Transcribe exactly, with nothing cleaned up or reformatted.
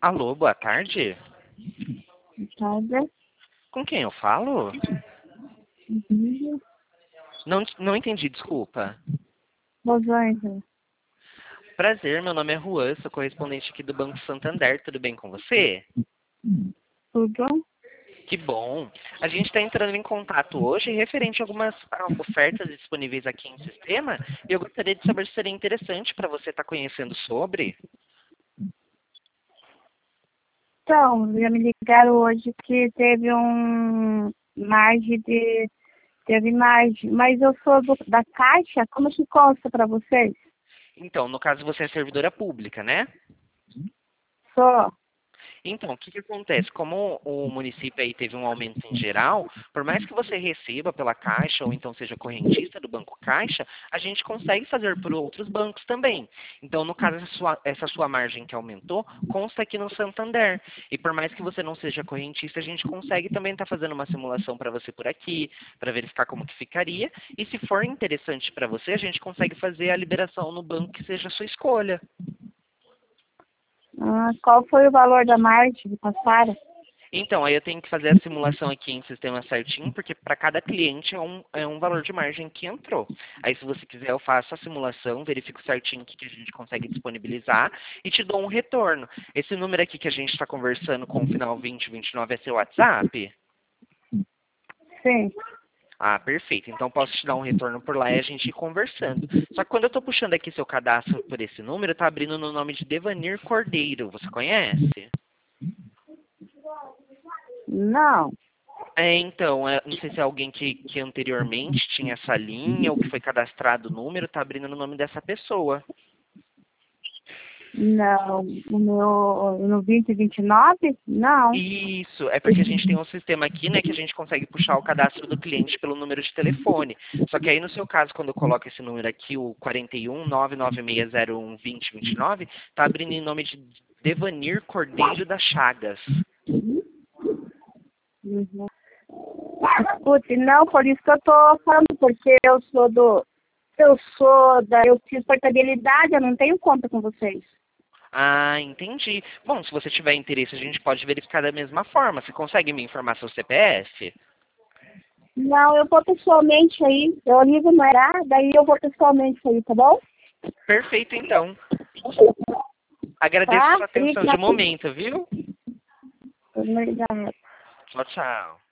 Alô, boa tarde. Tarde. Com quem eu falo? Uhum. Não, não entendi, desculpa. Rosângela. Prazer, meu nome é Juan, sou correspondente aqui do Banco Santander. Tudo bem com você? Tudo? Que bom. A gente está entrando em contato hoje referente a algumas ah, ofertas disponíveis aqui em sistema e eu gostaria de saber se seria interessante para você estar conhecendo sobre. Então, já me ligaram hoje que teve um margem de. Teve margem, mas eu sou do, da Caixa, como que consta para vocês? Então, no caso você é servidora pública, né? Sou. Então, o que, que acontece? Como o município aí teve um aumento em geral, por mais que você receba pela Caixa ou então seja correntista do Banco Caixa, a gente consegue fazer por outros bancos também. Então, no caso, essa sua, essa sua margem que aumentou, consta aqui no Santander. E por mais que você não seja correntista, a gente consegue também estar fazendo uma simulação para você por aqui, para verificar como que ficaria. E se for interessante para você, a gente consegue fazer a liberação no banco que seja a sua escolha. Ah, qual foi o valor da margem que passaram? Então, aí eu tenho que fazer a simulação aqui em sistema certinho, porque para cada cliente é um, é um valor de margem que entrou. Aí, se você quiser, eu faço a simulação, verifico certinho o que, que a gente consegue disponibilizar e te dou um retorno. Esse número aqui que a gente está conversando com o final vinte vinte e nove é seu WhatsApp? Sim. Ah, perfeito. Então, posso te dar um retorno por lá e a gente ir conversando. Só que quando eu estou puxando aqui seu cadastro por esse número, está abrindo no nome de Devanir Cordeiro. Você conhece? Não. É, então, é, não sei se é alguém que, que anteriormente tinha essa linha ou que foi cadastrado o número, tá abrindo no nome dessa pessoa. Não. O meu. No vinte e vinte e nove? Não. Isso, é porque a gente tem um sistema aqui, né, que a gente consegue puxar o cadastro do cliente pelo número de telefone. Só que aí no seu caso, quando eu coloco esse número aqui, o quarenta e um, nove nove seis zero um, dois zero dois nove, tá abrindo em nome de Devanir Cordeiro das Chagas. Uhum. Escute, não, por isso que eu tô falando, porque eu sou do. Eu sou da. Eu fiz portabilidade, eu não tenho conta com vocês. Ah, entendi. Bom, se você tiver interesse, a gente pode verificar da mesma forma. Você consegue me informar seu C P F? Não, eu vou pessoalmente aí. Eu ligo no era, daí eu vou pessoalmente aí, tá bom? Perfeito, então. Agradeço Tá? sua atenção de momento, viu? Obrigada. Tchau, tchau.